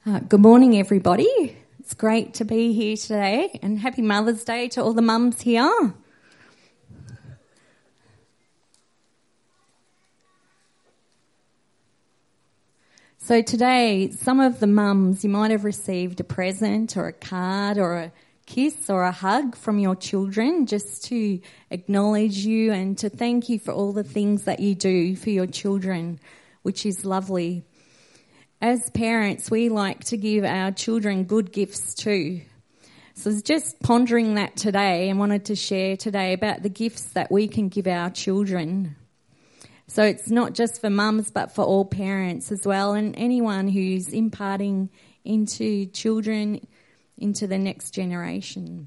Good morning, everybody. It's great to be here today, and happy Mother's Day to all the mums here. So today, some of the mums, you might have received a present or a card or a kiss or a hug from your children just to acknowledge you and to thank you for all the things that you do for your children, which is lovely. As parents, we like to give our children good gifts too. So I was just pondering that today and wanted to share today about the gifts that we can give our children. So it's not just for mums but for all parents as well, and anyone who's imparting into children, into the next generation.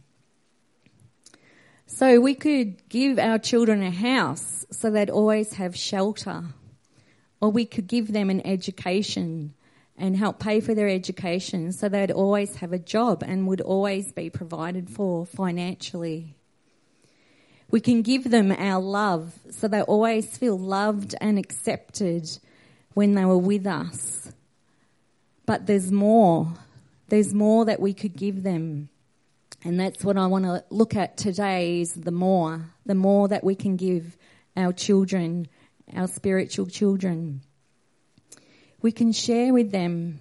So we could give our children a house so they'd always have shelter, or we could give them an education and help pay for their education so they'd always have a job and would always be provided for financially. We can give them our love so they always feel loved and accepted when they were with us. But there's more. There's more that we could give them. And that's what I want to look at today is the more that we can give our children, our spiritual children. We can share with them.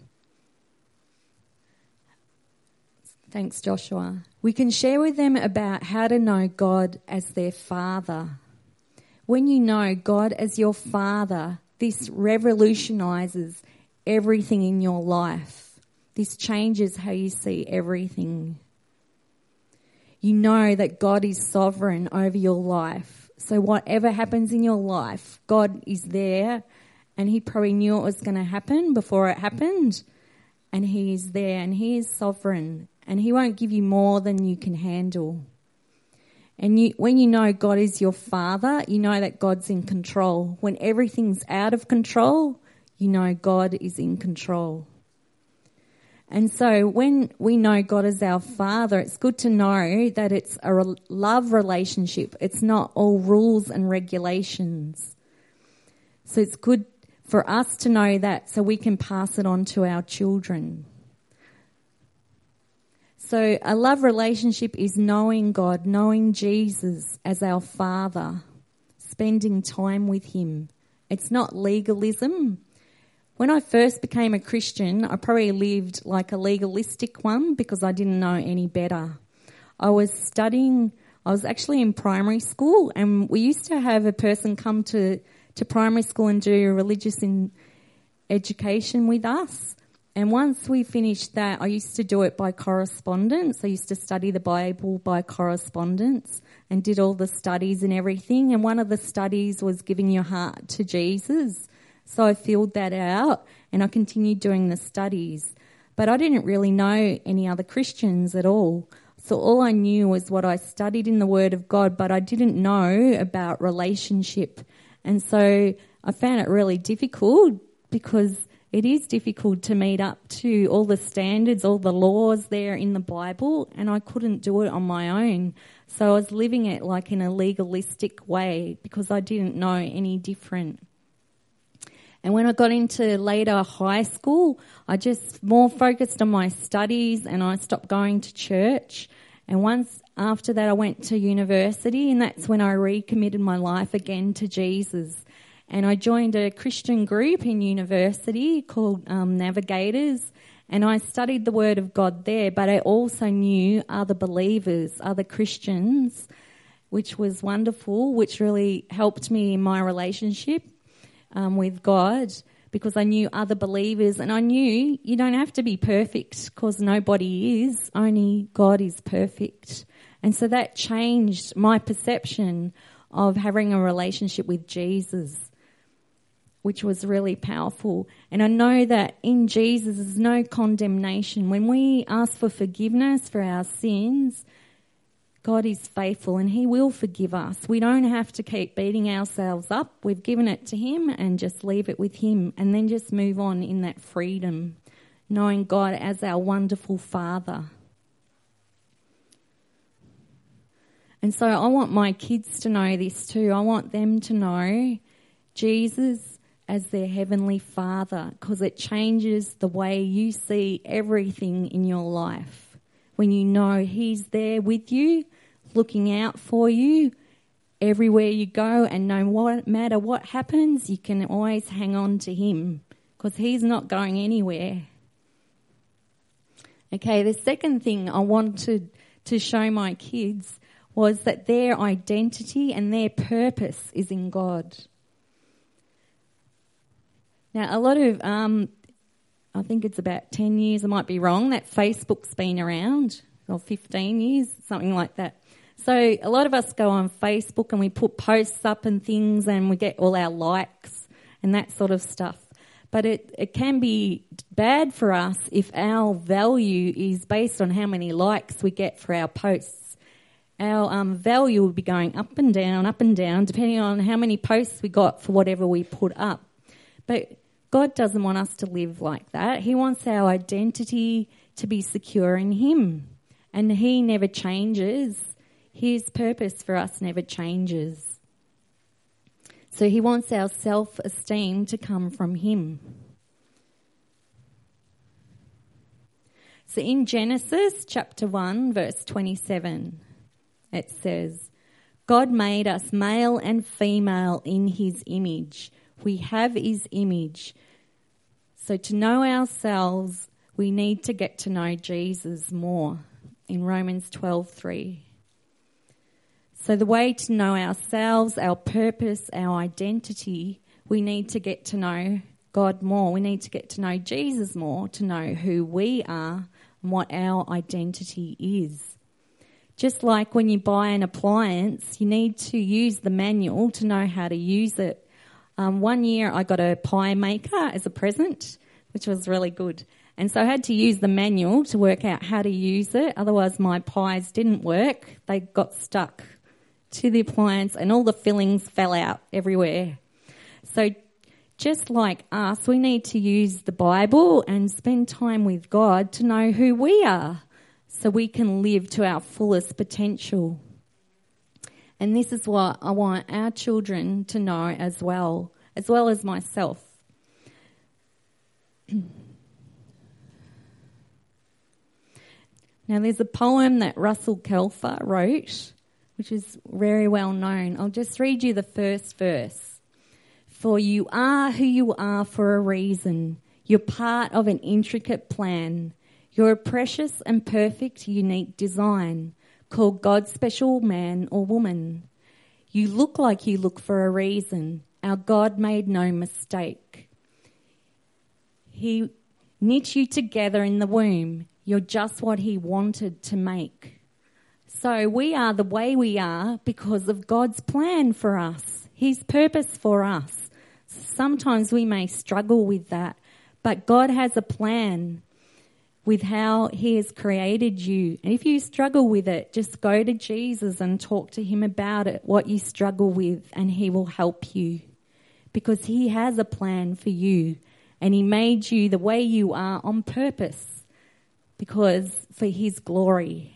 Thanks, Joshua. We can share with them about how to know God as their Father. When you know God as your Father, this revolutionises everything in your life. This changes how you see everything. You know that God is sovereign over your life. So whatever happens in your life, God is there. And he probably knew it was going to happen before it happened. And he is there and he is sovereign. And he won't give you more than you can handle. And when you know God is your Father, you know that God's in control. When everything's out of control, you know God is in control. And so when we know God as our Father, it's good to know that it's a love relationship. It's not all rules and regulations. So it's good for us to know that so we can pass it on to our children. So a love relationship is knowing God, knowing Jesus as our Father, spending time with him. It's not legalism. When I first became a Christian, I probably lived like a legalistic one because I didn't know any better. I was actually in primary school, and we used to have a person come to primary school and do religious education with us. And once we finished that, I used to do it by correspondence. I used to study the Bible by correspondence and did all the studies and everything. And one of the studies was giving your heart to Jesus. So I filled that out and I continued doing the studies. But I didn't really know any other Christians at all. So all I knew was what I studied in the Word of God, but I didn't know about relationship. And so I found it really difficult because it is difficult to meet up to all the standards, all the laws there in the Bible, and I couldn't do it on my own. So I was living it like in a legalistic way because I didn't know any different. And when I got into later high school, I just more focused on my studies and I stopped going to church. And once after that, I went to university, and that's when I recommitted my life again to Jesus. And I joined a Christian group in university called Navigators, and I studied the Word of God there, but I also knew other believers, other Christians, which was wonderful, which really helped me in my relationship with God, because I knew other believers, and I knew you don't have to be perfect because nobody is, only God is perfect. And so that changed my perception of having a relationship with Jesus, which was really powerful. And I know that in Jesus there's no condemnation. When we ask for forgiveness for our sins, God is faithful and he will forgive us. We don't have to keep beating ourselves up. We've given it to him and just leave it with him and then just move on in that freedom, knowing God as our wonderful Father. And so I want my kids to know this too. I want them to know Jesus as their Heavenly Father, because it changes the way you see everything in your life. When you know He's there with you, looking out for you everywhere you go, and no matter what happens, you can always hang on to Him because He's not going anywhere. Okay, the second thing I wanted to show my kids was that their identity and their purpose is in God. Now, a lot of, I think it's about 10 years, I might be wrong, that Facebook's been around, or 15 years, something like that. So a lot of us go on Facebook and we put posts up and things and we get all our likes and that sort of stuff. But it can be bad for us if our value is based on how many likes we get for our posts. Our value will be going up and down, depending on how many posts we got for whatever we put up. But God doesn't want us to live like that. He wants our identity to be secure in Him. And He never changes. His purpose for us never changes. So He wants our self-esteem to come from Him. So in Genesis chapter 1, verse 27, it says, God made us male and female in His image. We have His image. So to know ourselves, we need to get to know Jesus more. In Romans 12:3. So the way to know ourselves, our purpose, our identity, we need to get to know God more. We need to get to know Jesus more to know who we are and what our identity is. Just like when you buy an appliance, you need to use the manual to know how to use it. One year I got a pie maker as a present, which was really good. And so I had to use the manual to work out how to use it. Otherwise my pies didn't work. They got stuck to the appliance and all the fillings fell out everywhere. So just like us, we need to use the Bible and spend time with God to know who we are so we can live to our fullest potential. And this is what I want our children to know as well as myself. Now there's a poem that Russell Kelfer wrote, which is very well known. I'll just read you the first verse. For you are who you are for a reason. You're part of an intricate plan. You're a precious and perfect, unique design called God's special man or woman. You look like you look for a reason. Our God made no mistake. He knit you together in the womb. You're just what He wanted to make. So we are the way we are because of God's plan for us, His purpose for us. Sometimes we may struggle with that, but God has a plan with how He has created you. And if you struggle with it, just go to Jesus and talk to Him about it, what you struggle with, and He will help you because He has a plan for you and He made you the way you are on purpose because for His glory.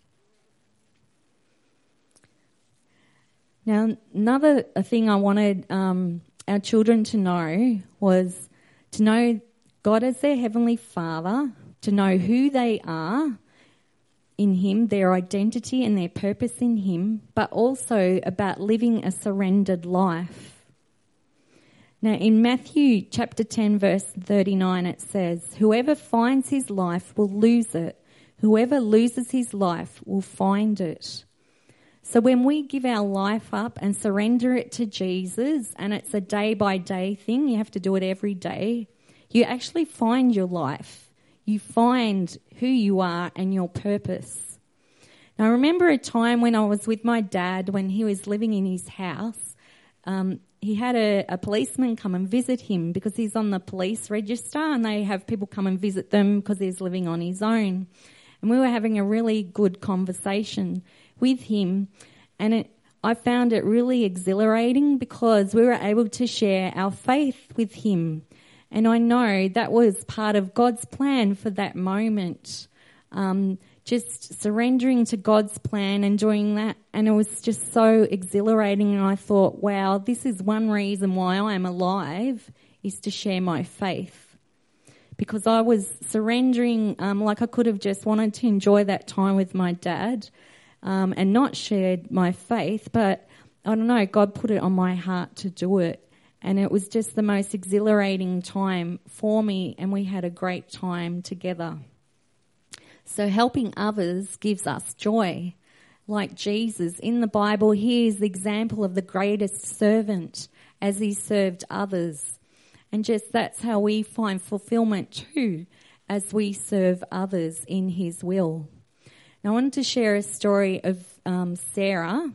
Now, another thing I wanted our children to know was to know God as their Heavenly Father, to know who they are in Him, their identity and their purpose in Him, but also about living a surrendered life. Now, in Matthew chapter 10, verse 39, it says, whoever finds his life will lose it. Whoever loses his life will find it. So when we give our life up and surrender it to Jesus, and it's a day-by-day thing, you have to do it every day, you actually find your life. You find who you are and your purpose. Now, I remember a time when I was with my dad when he was living in his house. He had a policeman come and visit him because he's on the police register and they have people come and visit them because he's living on his own. And we were having a really good conversation with him, and I found it really exhilarating because we were able to share our faith with him. And I know that was part of God's plan for that moment. just surrendering to God's plan and doing that. And it was just so exhilarating. And I thought, wow, this is one reason why I'm alive, is to share my faith. Because I was surrendering, like I could have just wanted to enjoy that time with my dad and not shared my faith. But I don't know, God put it on my heart to do it. And it was just the most exhilarating time for me, and we had a great time together. So helping others gives us joy. Like Jesus, in the Bible, he is the example of the greatest servant as he served others. And just that's how we find fulfillment too, as we serve others in his will. Now I wanted to share a story of Sarah.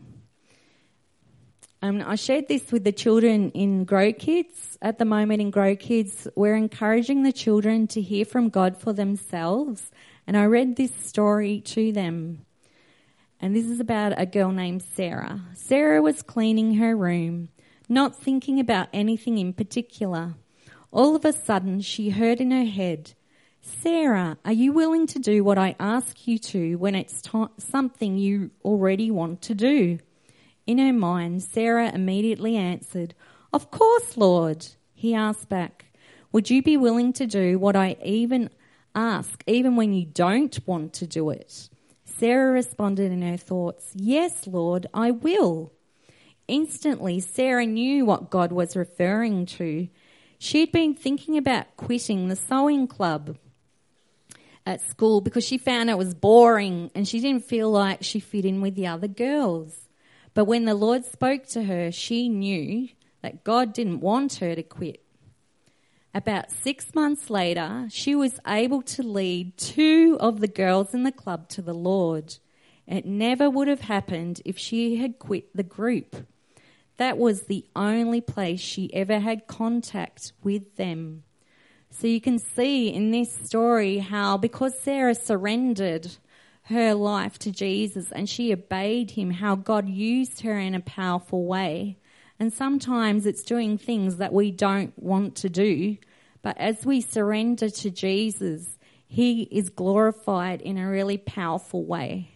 I shared this with the children in Grow Kids. At the moment in Grow Kids, we're encouraging the children to hear from God for themselves. And I read this story to them. And this is about a girl named Sarah. Sarah was cleaning her room, not thinking about anything in particular. All of a sudden, she heard in her head, "Sarah, are you willing to do what I ask you to when it's something you already want to do?" In her mind, Sarah immediately answered, "Of course, Lord." He asked back, "Would you be willing to do what I even ask, even when you don't want to do it?" Sarah responded in her thoughts, "Yes, Lord, I will." Instantly, Sarah knew what God was referring to. She'd been thinking about quitting the sewing club at school because she found it was boring and she didn't feel like she fit in with the other girls. But when the Lord spoke to her, she knew that God didn't want her to quit. About 6 months later, she was able to lead 2 of the girls in the club to the Lord. It never would have happened if she had quit the group. That was the only place she ever had contact with them. So you can see in this story how, because Sarah surrendered her life to Jesus and she obeyed him, how God used her in a powerful way. And sometimes it's doing things that we don't want to do, but as we surrender to Jesus, he is glorified in a really powerful way.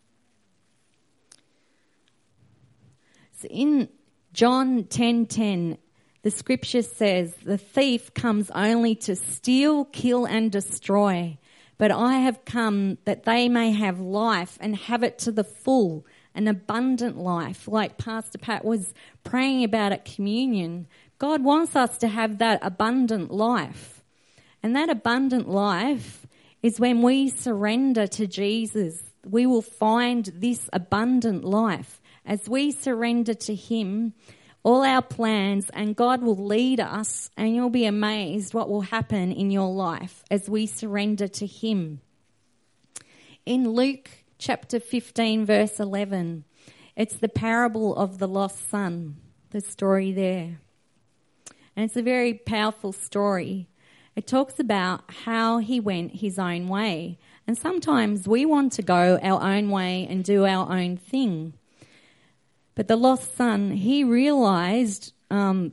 So in John 10:10, the scripture says, "The thief comes only to steal, kill and destroy. But I have come that they may have life and have it to the full, an abundant life," like Pastor Pat was praying about at communion. God wants us to have that abundant life. And that abundant life is when we surrender to Jesus. We will find this abundant life. As we surrender to him, all our plans, and God will lead us, and you'll be amazed what will happen in your life as we surrender to him. In Luke chapter 15 verse 11, it's the parable of the lost son, the story there. And it's a very powerful story. It talks about how he went his own way. And sometimes we want to go our own way and do our own thing. But the lost son, he realized in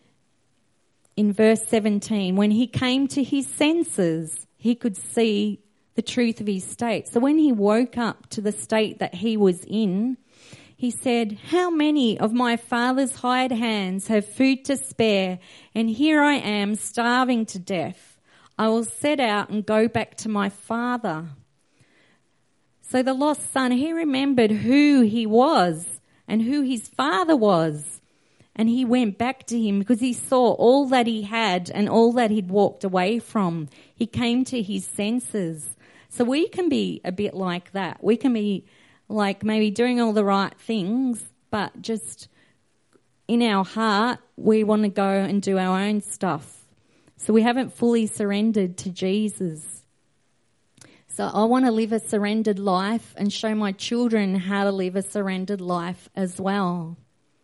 verse 17, when he came to his senses, he could see the truth of his state. So when he woke up to the state that he was in, he said, "How many of my father's hired hands have food to spare, and here I am starving to death. I will set out and go back to my father." So the lost son, he remembered who he was and who his father was. And he went back to him because he saw all that he had and all that he'd walked away from. He came to his senses. So we can be a bit like that. We can be like maybe doing all the right things, but just in our heart, we want to go and do our own stuff. So we haven't fully surrendered to Jesus. So I want to live a surrendered life and show my children how to live a surrendered life as well.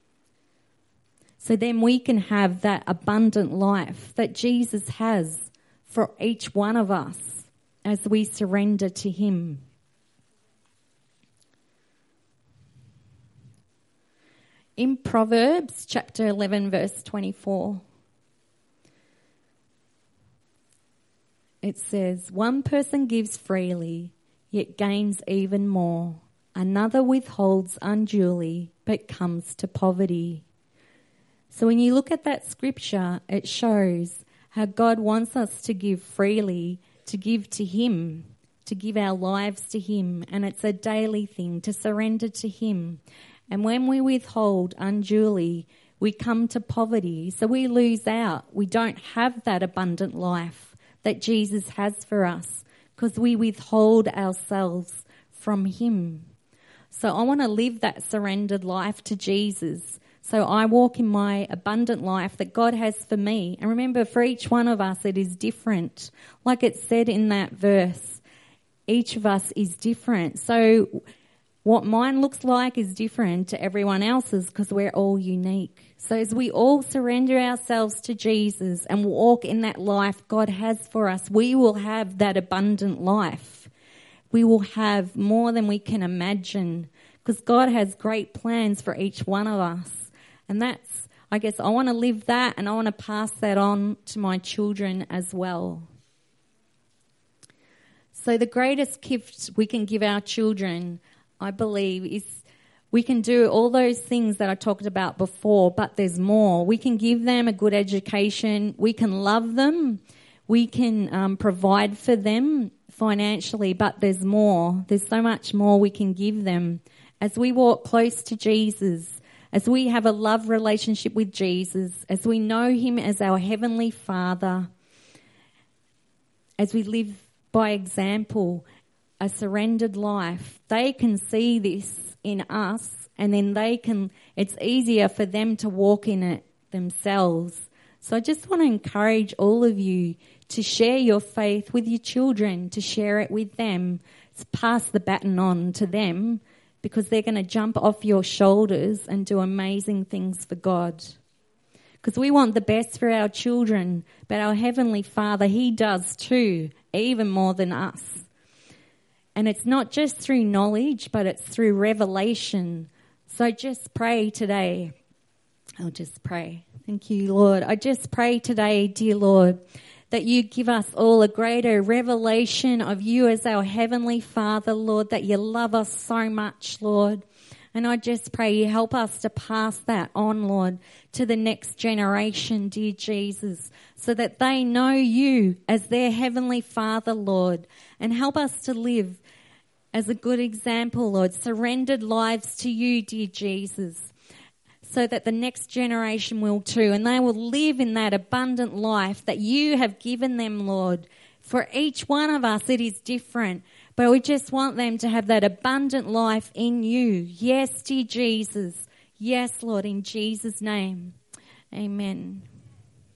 So then we can have that abundant life that Jesus has for each one of us as we surrender to him. In Proverbs chapter 11 verse 24, it says, "One person gives freely, yet gains even more. Another withholds unduly, but comes to poverty. So when you look at that scripture, it shows how God wants us to give freely, to give to Him, to give our lives to Him. And it's a daily thing to surrender to Him. And when we withhold unduly, we come to poverty. So we lose out. We don't have that abundant life that Jesus has for us because we withhold ourselves from Him. So I want to live that surrendered life to Jesus. So I walk in my abundant life that God has for me. And remember, for each one of us, it is different. Like it said in that verse, each of us is different. So what mine looks like is different to everyone else's because we're all unique. So as we all surrender ourselves to Jesus and walk in that life God has for us, we will have that abundant life. We will have more than we can imagine because God has great plans for each one of us. And that's, I guess, I want to live that and I want to pass that on to my children as well. So the greatest gift we can give our children, I believe, is we can do all those things that I talked about before, but there's more. We can give them a good education. We can love them. We can provide for them financially, but there's more. There's so much more we can give them. As we walk close to Jesus, as we have a love relationship with Jesus, as we know Him as our Heavenly Father, as we live by example, a surrendered life, they can see this in us and then it's easier for them to walk in it themselves. So I just want to encourage all of you to share your faith with your children, to share it with them, to pass the baton on to them because they're going to jump off your shoulders and do amazing things for God. Because we want the best for our children, but our Heavenly Father, He does too, even more than us. And it's not just through knowledge, but it's through revelation. So just pray today. I'll just pray. Thank you, Lord. I just pray today, dear Lord, that you give us all a greater revelation of you as our Heavenly Father, Lord, that you love us so much, Lord. And I just pray you help us to pass that on, Lord, to the next generation, dear Jesus, so that they know you as their Heavenly Father, Lord, and help us to live as a good example, Lord, surrendered lives to you, dear Jesus, so that the next generation will too, and they will live in that abundant life that you have given them, Lord. For each one of us, it is different, but we just want them to have that abundant life in you. Yes, dear Jesus. Yes, Lord, in Jesus' name. Amen.